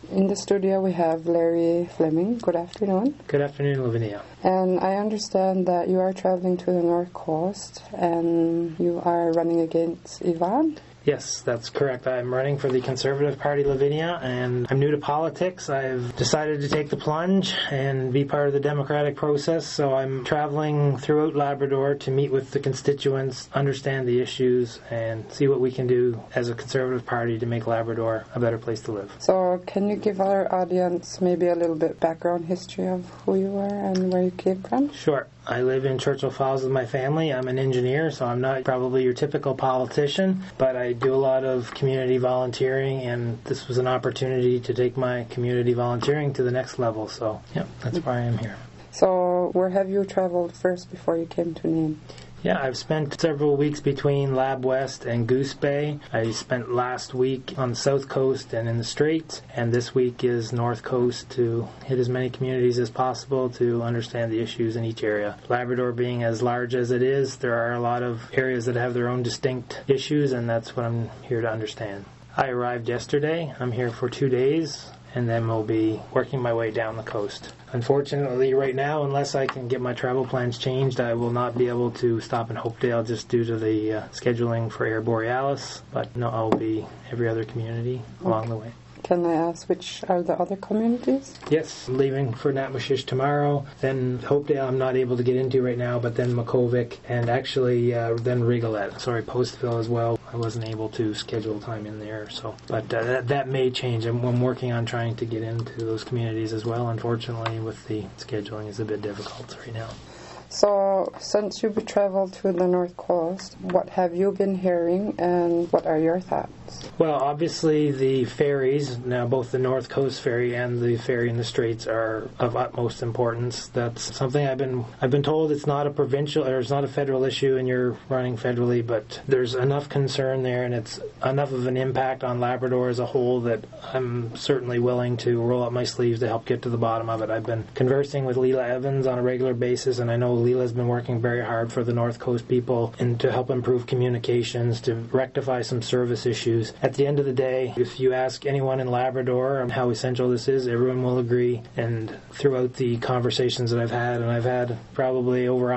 In the studio we have Larry Fleming. Good afternoon. Good afternoon, Lavinia. And I understand that you are traveling to the North Coast and you are running against Ivan. Yes, that's correct. I'm running for the Conservative Party, Lavinia, and I'm new to politics. I've decided to take the plunge and be part of the democratic process, so I'm traveling throughout Labrador to meet with the constituents, understand the issues, and see what we can do as a Conservative Party to make Labrador a better place to live. So can you give our audience maybe a little bit background history of who you are and where you came from? Sure. I live in Churchill Falls with my family. I'm an engineer, so I'm not probably your typical politician, but I do a lot of community volunteering, and this was an opportunity to take my community volunteering to the next level. So, yeah, that's why I am here. So where have you traveled first before you came to Nain? Yeah, I've spent several weeks between Lab West and Goose Bay. I spent last week on the South Coast and in the Straits, and this week is North Coast to hit as many communities as possible to understand the issues in each area. Labrador being as large as it is, there are a lot of areas that have their own distinct issues, and that's what I'm here to understand. I arrived yesterday. I'm here for 2 days, and then we'll be working my way down the coast. Unfortunately, right now, unless I can get my travel plans changed, I will not be able to stop in Hopedale just due to the scheduling for Air Borealis. But no, I'll be every other community along the way. Can I ask which are the other communities? Yes, I'm leaving for Natmashish tomorrow. Then Hopedale I'm not able to get into right now, but then Makovic and actually then Rigolet. Sorry, Postville as well. I wasn't able to schedule time in there. But that may change. I'm working on trying to get into those communities as well. Unfortunately, with the scheduling is a bit difficult right now. So, since you've traveled to the North Coast, what have you been hearing and what are your thoughts? Well, obviously the ferries, now both the North Coast ferry and the ferry in the Straits are of utmost importance. That's something I've been told it's not a provincial or it's not a federal issue and you're running federally, but there's enough concern there and it's enough of an impact on Labrador as a whole that I'm certainly willing to roll up my sleeves to help get to the bottom of it. I've been conversing with Leela Evans on a regular basis, and I know Leela's been working very hard for the North Coast people and to help improve communications, to rectify some service issues. At the end of the day, if you ask anyone in Labrador how essential this is, everyone will agree. And throughout the conversations that I've had, and I've had probably over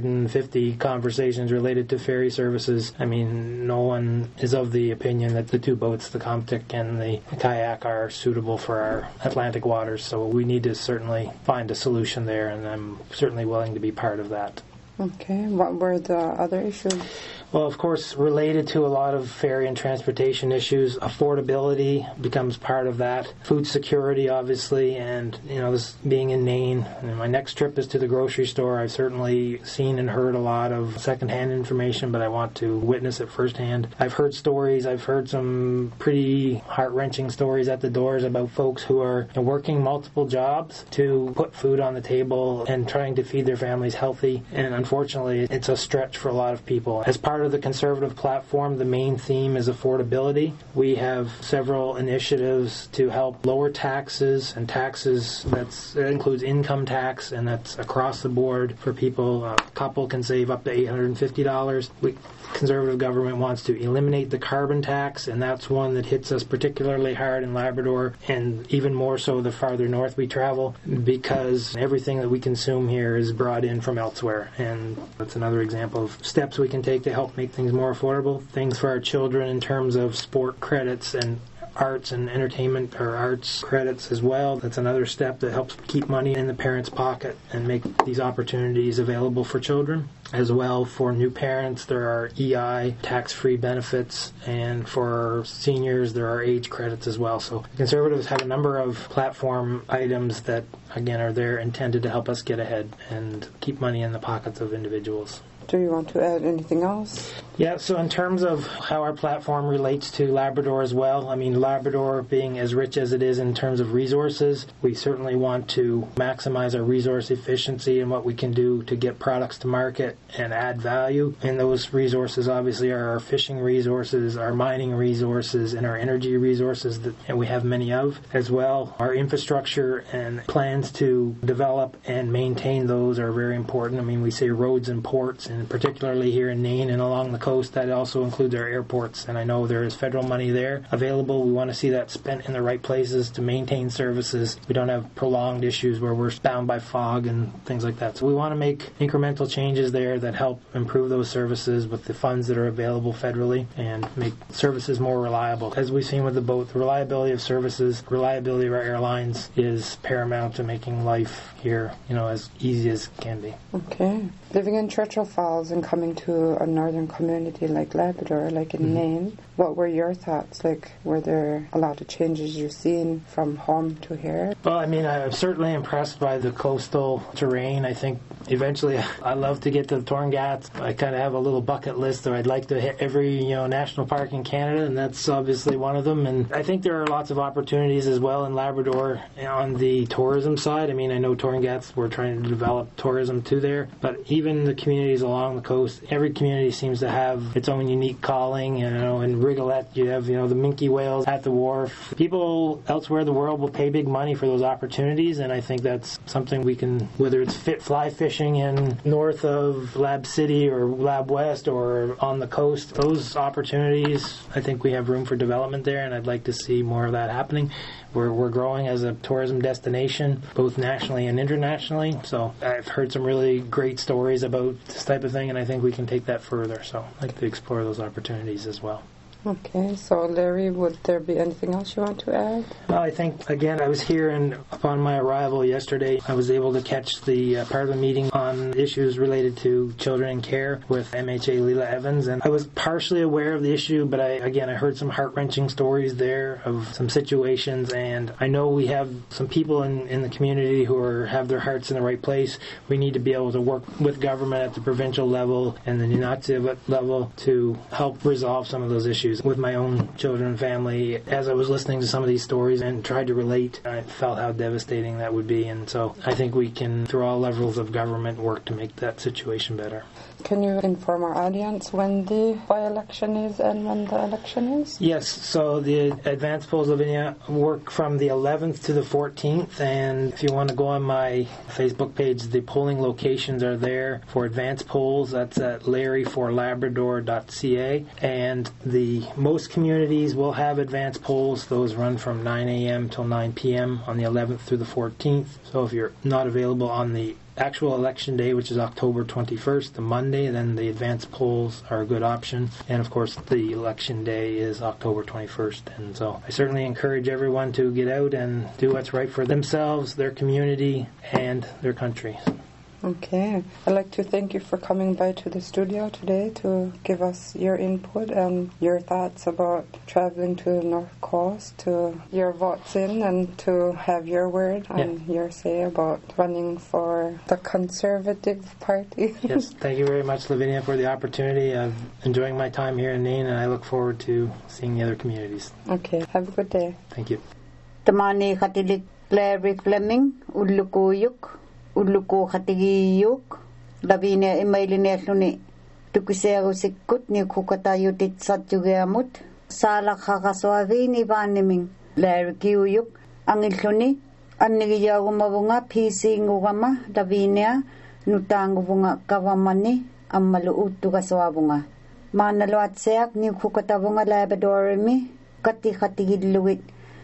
150 conversations related to ferry services, I mean, no one is of the opinion that the two boats, the Comtic and the Kayak, are suitable for our Atlantic waters. So we need to certainly find a solution there, and I'm certainly willing to be part of that. Okay, what were the other issues? Well, of course, related to a lot of ferry and transportation issues, affordability becomes part of that. Food security, obviously, and, this being in Nain. And my next trip is to the grocery store. I've certainly seen and heard a lot of secondhand information, but I want to witness it firsthand. I've heard stories. I've heard some pretty heart-wrenching stories at the doors about folks who are working multiple jobs to put food on the table and trying to feed their families healthy. And unfortunately, it's a stretch for a lot of people. As part of the Conservative platform, the main theme is affordability. We have several initiatives to help lower taxes, and taxes that includes income tax, and that's across the board for people. A couple can save up to $850. Conservative government wants to eliminate the carbon tax, and that's one that hits us particularly hard in Labrador, and even more so the farther north we travel, because everything that we consume here is brought in from elsewhere. And that's another example of steps we can take to help make things more affordable. Things for our children in terms of sport credits and arts and entertainment or arts credits as well. That's another step that helps keep money in the parents' pocket and make these opportunities available for children. As well, for new parents, there are EI tax-free benefits, and for seniors, there are age credits as well. So Conservatives have a number of platform items that, again, are there intended to help us get ahead and keep money in the pockets of individuals. Do you want to add anything else? Yeah, so in terms of how our platform relates to Labrador as well, I mean, Labrador being as rich as it is in terms of resources, we certainly want to maximize our resource efficiency and what we can do to get products to market and add value. And those resources obviously are our fishing resources, our mining resources, and our energy resources that we have many of as well. Our infrastructure and plans to develop and maintain those are very important. I mean, we say roads and ports and particularly here in Nain and along the coast. That also includes our airports, and I know there is federal money there available. We want to see that spent in the right places to maintain services. We don't have prolonged issues where we're bound by fog and things like that. So we want to make incremental changes there that help improve those services with the funds that are available federally and make services more reliable. As we've seen with the boat, the reliability of services, reliability of our airlines is paramount to making life here, as easy as it can be. Okay. Living in Churchill Falls and coming to a northern community like Labrador, like in Nain, what were your thoughts? Like, were there a lot of changes you've seen from home to here? Well, I'm certainly impressed by the coastal terrain. I think eventually I'd love to get to Torngat. I kind of have a little bucket list that I'd like to hit every, national park in Canada, and that's obviously one of them. And I think there are lots of opportunities as well in Labrador on the tourism side. I know Torngat, we're trying to develop tourism too there, but even the communities along the coast, every community seems to have its own unique calling. In Rigolette, you have, the minke whales at the wharf. People elsewhere in the world will pay big money for those opportunities, and I think that's something we can, whether it's fly fishing in north of Lab City or Lab West or on the coast, those opportunities, I think we have room for development there, and I'd like to see more of that happening. We're growing as a tourism destination, both nationally and internationally. So I've heard some really great stories about this type of thing, and I think we can take that further. So I'd like to explore those opportunities as well. Okay, so Larry, would there be anything else you want to add? Well, I think, again, I was here, and upon my arrival yesterday, I was able to catch the part of the meeting on issues related to children in care with MHA Leela Evans, and I was partially aware of the issue, but I heard some heart-wrenching stories there of some situations, and I know we have some people in the community who have their hearts in the right place. We need to be able to work with government at the provincial level and the Nunavut level to help resolve some of those issues. With my own children and family, as I was listening to some of these stories and tried to relate, I felt how devastating that would be. And so I think we can, through all levels of government, work to make that situation better. Can you inform our audience when the by-election is and when the election is? Yes, so the Advance Polls Lavinia work from the 11th to the 14th, and if you want to go on my Facebook page, the polling locations are there for Advance Polls. That's at larryforlabrador.ca, and most communities will have advance polls. Those run from 9 a.m. till 9 p.m. on the 11th through the 14th. So if you're not available on the actual election day, which is October 21st, the Monday, then the advance polls are a good option. And of course, the election day is October 21st. And so I certainly encourage everyone to get out and do what's right for themselves, their community, and their country. Okay. I'd like to thank you for coming by to the studio today to give us your input and your thoughts about traveling to the North Coast, to your votes in, and to have your word and your say about running for the Conservative Party. Yes, thank you very much, Lavinia, for the opportunity. I'm enjoying my time here in Nain, and I look forward to seeing the other communities. Okay. Have a good day. Thank you. Tamani Khatilik Larry Fleming, Ulukuyuk. Uluko khatigiyuk Lavinia imailineluni tukisero sikkut ni kukatayutit satjugeamut sala khakaswavini vaniming larkiuyuk angilluni annigiyagumavunga pisingugama Lavinia nutanguvunga kavamani ammalu uttugaswavunga manalwatseak ni kukatavunga Labradorimi kati khatigilluit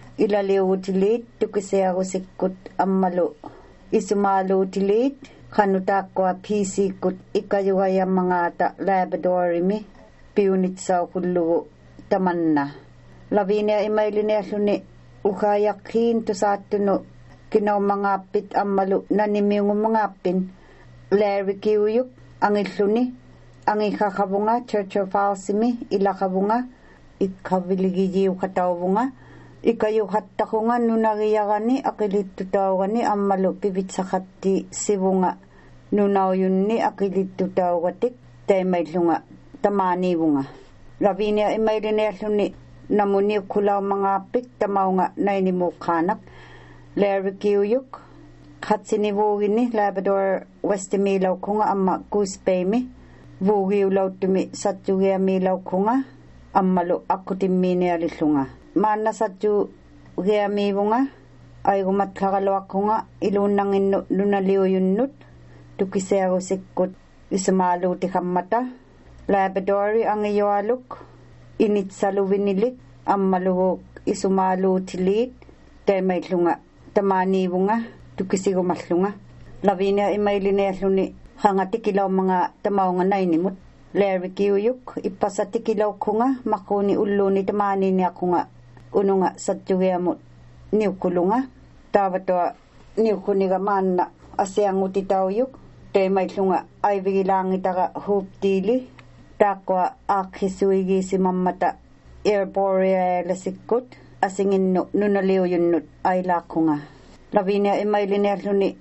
ilaliutilit tukisero sikkut ammalu Isumalo tilit kanutakwa PC kut ikayuaya mga Labradorimi piunit sa kullu tamanna Lavinia imailineluni ukayakin to sa tuno kinaw mga pit amalu naniming mga pin Larry Kiuyuk ang iluni ang ikakabunga Churchill Falls ilakabunga ikabiligijiw katawunga Ikayo hattakunga nunagiyagani akilitutawani ammalu pibitsakatti sibunga nunawyunni akilitutawatik taymaylunga tamanibunga Lavinia imailineluni namuni kulaw mga pik tamawnga nainimukhanak Larry Kiuyuk katsinibugini Labrador Westimilaw kunga amma kuspaymi vugiulaw tumi satjugiamilaw kunga ammalu akutimini alilunga Manasatju geamibunga ay gumatkakalwak ko nga ilunang lunaliw yunnut tukisero sikkut ismalu tikammata Labradori ang iyaluk init saluvinilik ammalu isumalu tilit temaitlunga tamani bunga tukisigo matlunga Lavinia imailine luni hangatikilaw mga tamaw nga nainimut Larry Kiyuyuk ipasatikilaw ko nga makuni ulo ni tamani niya ko nga uno nga satyugamot niyo kulunga tawato niyo kunigaman na asyang utitawuyuk temaitlunga ay bigilangit aga huptili takwa akisuigi si mamata airborea lasikut asingin nunaliw yun ay lako nga Lavinia imailine luni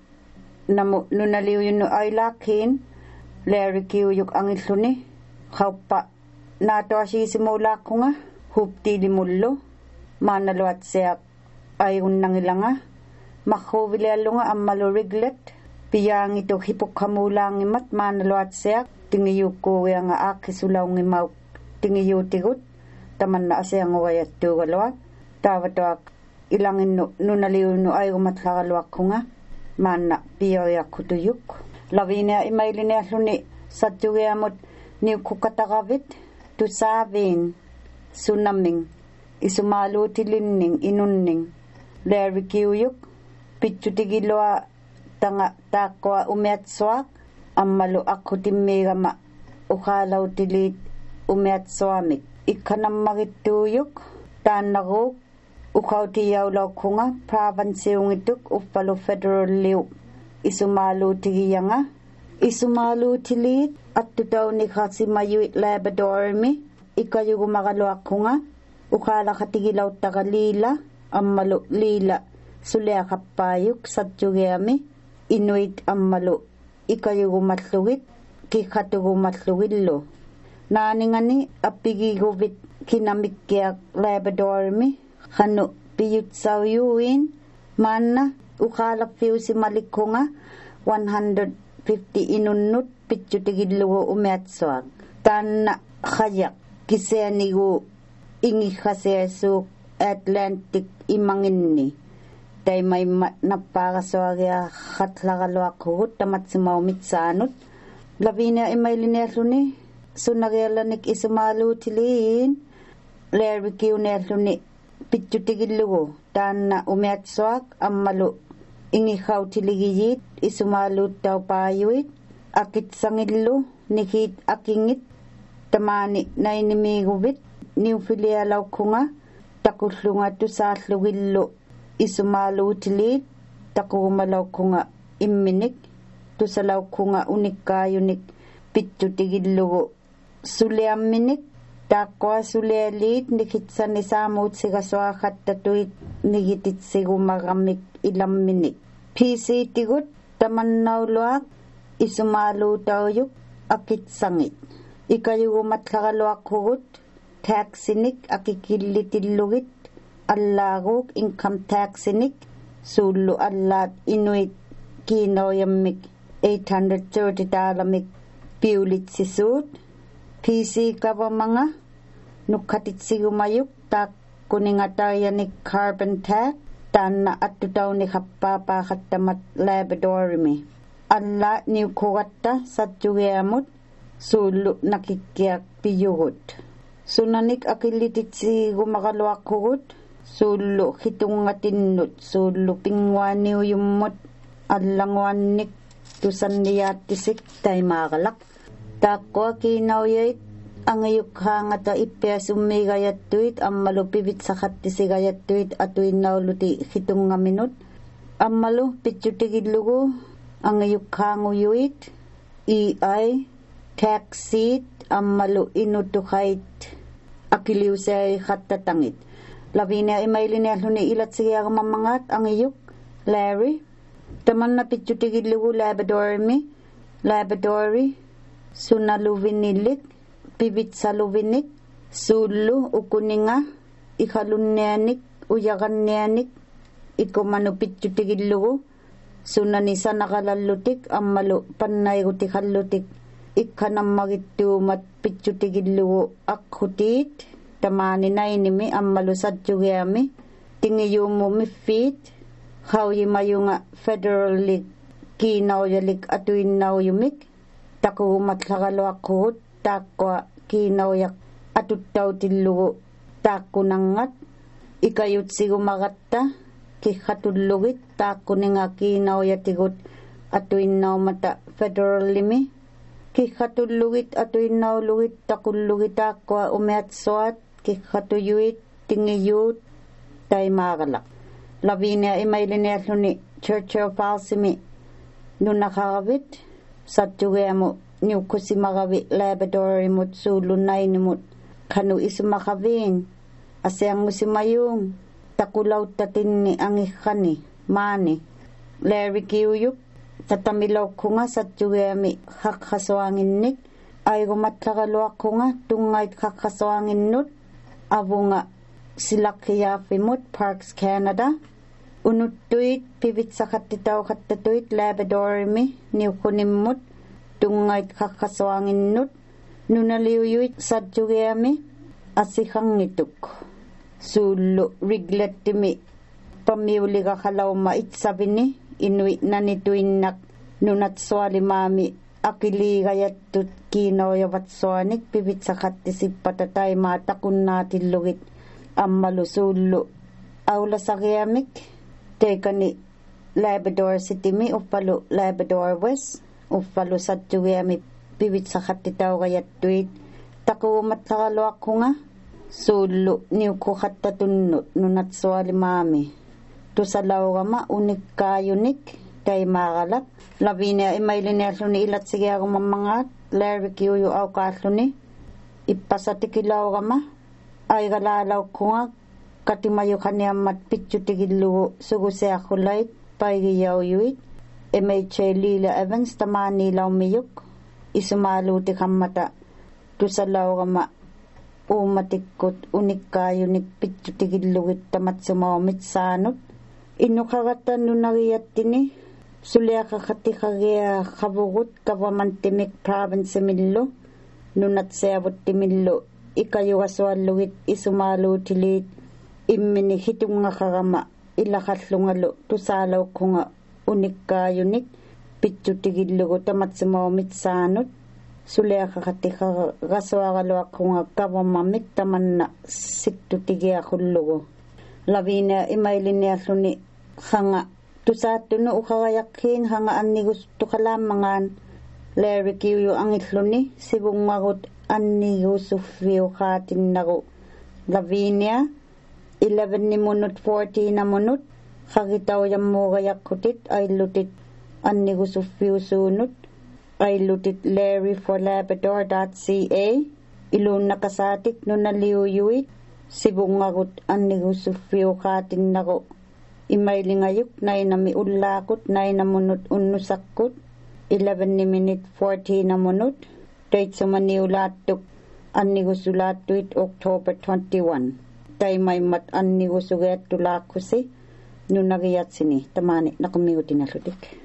nunaliw yun ay lakin Larry Kiyuyuk ang itluni kaupa nato asi simula ko nga hupti limullo manalwat siya ay unang ilanga makubilalo nga ang maluriglet piyang ito hipokhamulang imat manalwat siya tingiyo ko nga akisulaw ngimaw tingiyo tigut taman na siya nga wayat tuwalwat tawatwak ilangin nunaliw no ay umatkakalwak ko nga mana piyoyak kutuyuk Lavinia imailine luni satyugamot ni kukatakavit tusavin sunaming isumalu tilinning inunning Larry Kiyuyuk pitsutigilwa tanga takwa umiatswak ammalu akutimigama ukalaw tilit umiatswamik ikanam magituyuk tanaguk ukaw tiyaw law kunga province yung ituk upalo federal liw isumalu tigiyanga isumalu tilit at tutaw ni Kasimayu Labrador mi ikayo gumakalwa ko nga ukala katigilaw tagalila ammalu lila sulya kapayuk satyugami inuit ammalu ikayo gumatlugit kikatu gumatlugillo naningani apigi gubit kinamikyak Labrador mi kanu piyut sawyuin mana ukala fiu si malik ko nga 150 inunut pitsutigidlugo umiatswag tan khayak kisenigo ingi khasesu Atlantic imanginni tay may napakaswagya khatlagalwa ko tamat simaw mitsanut Lavinia imailineluni sunagelanik isumalu tilin Larry Kiyuneluni pitsutigidlugo tan umiatswag ammalu ingi khawtiligiyit isumalu taw payuit akit sangillo nikit akingit tamani nainimigubit niufilia law kunga takuslunga tu saslugillo isumalu tilit takumalaw kunga imminik tu salaw kunga unikayunik pitsutigidlugo suliaminik takwa sulelit nikitsan ni samut sigaswakat tatuit nigitit sigumagamik ilam minik PC tigut taman nauluak isumalu tawyuk akit sangit ikayo gumatkakalwak hugut taxinik akikilitilugit allaguk income taxinik sulu allat inuit kinoyamik $830 piulit sisut PC kaba mga nukatit sigumayuk tak kuningatayanik carbon tax tan na atutaw ni kapapa katamat Labrador mi alla ni kuwata sa tsugamot sulu nakikyak piyugot sunanik akilitit si gumakalwak hugot sulu hitong ngatinut sulu pingwani uyumot allangwanik tusan niyatisik tay makalak takwa kinawyait ang ayukha nga ta ipes umigayat tuit ammalu pibit sakat tisigayat tuit atuin nauluti hitong nga minut ammalu pitsutigidlugo ang ayukha nguyuit EI taxit ammalu inutukait akiliw say khatatangit Lavinia imailinelo ni ilat siya mamangat ang iyuk Larry taman na pitsutigidlugo Labradori sunaluvinilik pibit saluvinik sulu ukuninga ikalunnianik uyakannianik ikumanupit yutigillugu sunanisa nakalallutik ammalu pannaygutikhallutik ikkanamagittuumat pitsutigillugu akhutit tamani nainimi ammalu satsugiami tingiyumu miffit khawyimayunga federal league kinawyalik atuinnawyumik takuumatlaqaluaqqugut taaqqua kiinauyak atuttautillugu taakkunangat ikayutsigumaгаtta kihatullugit taakkuninga kiinauyatigut atuinnaumata federalimi kihatullugit atuinnaulugit taqullugitaaqqua umiatsuat kihhatuyuit tingiyuut taimaaqalaq Lavinia imailinialluni Church of Falsimi nunaqaravit sattugeamu niukkusimagavi Labradorimut suulunainimut kanu isumaqaviin asiangusimayuung takulauttatinni angiqqani maani Larry Kiuyuk tatamilaukkunga sattugeami haqqasuanginnik aigumatlaqaluaqqunga tungait haqqasuanginnut avunga silaqqiyaafimut Parks Canada unuttuit pivitsaqattitauqattatuit Labradorimi niuqqunimmut tungait haqqasuanginnut nunaliuyuit sattugeami asiqangituk suullu riglettimi pamiuliqaqalauma itsavini inuit nanituinnak nunatsualimaami aqiliigayattut kiinauyavatsuanik pivitsaqattisippatatai taqunnaatilugit ammalu suullu aulasaqiamik teikani Labrador Citimi uffalu Labrador West uffalu sattugeami pivitsaqattitauqayattuit taquumatlaqaluaqqunga suullu niukkuqattatunnut nunatsualimaami tusalauqama unikkaayunik taimaaqalaq Lavinia imailinialluni ilatsigiagumamangaat Larry Kiuyu auqaalluni ippasatikilaugama aigalaalauqqunga katimayuqaniammat pitchutigillugu suguseaqqullait paigiyauyuit MHA Lila Evans tamaanilaumiyuk isumaaluutiqammata tusalauqama uumatikkut unikkaayunik pitchutigillugit tamatsumaumit saanut innuqaqatta nunagiyattini suliaqaqatiqagia qavugut governmentimik province-millu nunatseavuttimillu ikayugasuallugit isumaaluutilit immini hitungaqarama ilaqallungalu tusaalauqqunga unikkaayunik pitchutigillugu tamatsumaumit saanut suliaqaqatiqarasuaqaluaqqunga government tamanna siktutigiaqullugu Lavinia imailinialluni hanga tusaattunu uqaqayaqqiin hanga annigusttuqalaammangaan Larry Kiuyu angilluni sivungagut annigusuffiuqaatinnagu Lavinia 11 minut 14 minut qagitauyammuuqayaqqutit aillutit annigusuffiusuunut aillutit larryforlabrador.ca iluunnaqasaatik nunaliuyuit sivungagut annigusuffiuqaatinnagu imailingayuk nainami ullaaqut 9 minut unnusaqqut 11 minute 14 minut taitsumaniulaattuk annigusulaattuit October 21 taimaimat annigusugeattulaaqqusi nunagiyatsini tamaani naqamiutinallutik